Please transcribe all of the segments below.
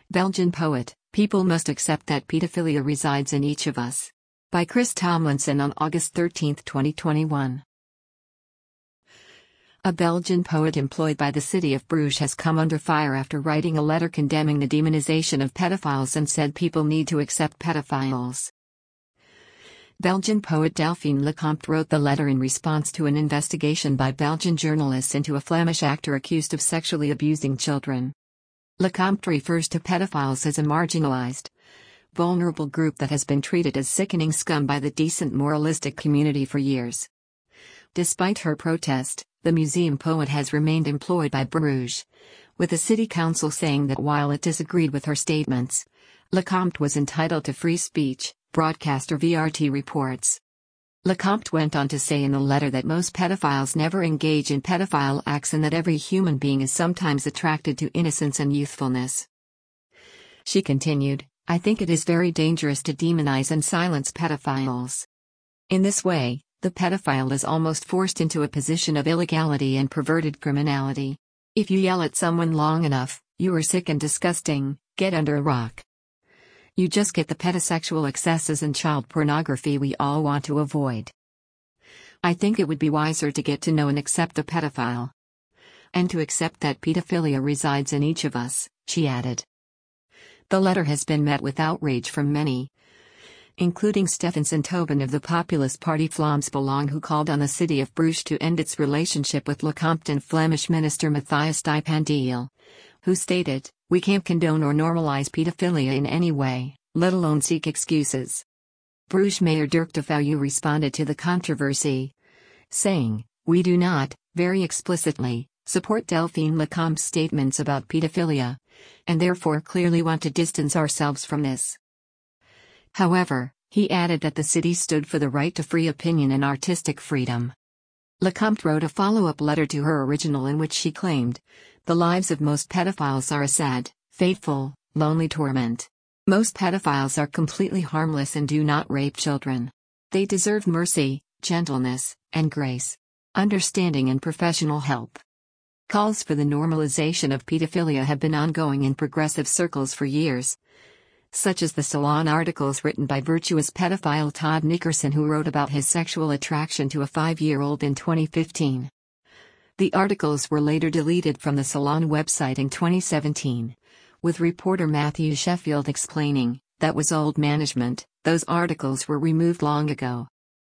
Belgian poet, People Must Accept That Pedophilia Resides in Each of Us. By Chris Tomlinson on August 13, 2021. A Belgian poet employed by the city of Bruges has come under fire after writing a letter condemning the demonization of pedophiles and said people need to accept pedophiles. Belgian poet Delphine Lecomte wrote the letter in response to an investigation by Belgian journalists into a Flemish actor accused of sexually abusing children. Lecomte refers to pedophiles as a marginalized, vulnerable group that has been treated as sickening scum by the decent moralistic community for years. Despite her protest, the museum poet has remained employed by Bruges, with the city council saying that while it disagreed with her statements, Lecomte was entitled to free speech, broadcaster VRT reports. Lecomte went on to say in the letter that most pedophiles never engage in pedophile acts and that every human being is sometimes attracted to innocence and youthfulness. She continued, "I think it is very dangerous to demonize and silence pedophiles. In this way, the pedophile is almost forced into a position of illegality and perverted criminality. If you yell at someone long enough, you are sick and disgusting, get under a rock. You just get the pedosexual excesses and child pornography we all want to avoid. I think it would be wiser to get to know and accept the pedophile. And to accept that pedophilia resides in each of us," she added. The letter has been met with outrage from many, including Stefan Sintobin of the populist party Vlaams Belang, who called on the city of Bruges to end its relationship with Lecomte, and Flemish minister Matthias Diepandeel, who stated, "We can't condone or normalize pedophilia in any way, let alone seek excuses." Bruges Mayor Dirk de Vouw responded to the controversy, saying, "We do not, very explicitly, support Delphine Lecomte's statements about pedophilia, and therefore clearly want to distance ourselves from this." However, he added that the city stood for the right to free opinion and artistic freedom. Lecomte wrote a follow-up letter to her original in which she claimed, "The lives of most pedophiles are a sad, fateful, lonely torment. Most pedophiles are completely harmless and do not rape children. They deserve mercy, gentleness, and grace, understanding and professional help." Calls for the normalization of pedophilia have been ongoing in progressive circles for years, such as the Salon articles written by virtuous pedophile Todd Nickerson, who wrote about his sexual attraction to a 5-year-old in 2015. The articles were later deleted from the Salon website in 2017, with reporter Matthew Sheffield explaining, "That was old management, those articles were removed long ago."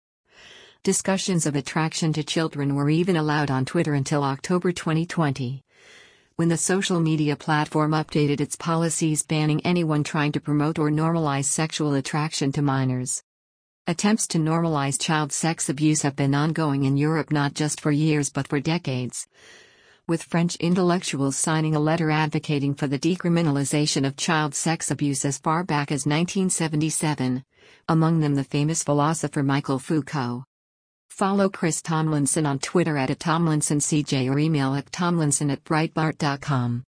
Discussions of attraction to children were even allowed on Twitter until October 2020. When the social media platform updated its policies banning anyone trying to promote or normalize sexual attraction to minors. Attempts to normalize child sex abuse have been ongoing in Europe not just for years but for decades, with French intellectuals signing a letter advocating for the decriminalization of child sex abuse as far back as 1977, among them the famous philosopher Michel Foucault. Follow Chris Tomlinson on Twitter @TomlinsonCJ or email at tomlinson@breitbart.com.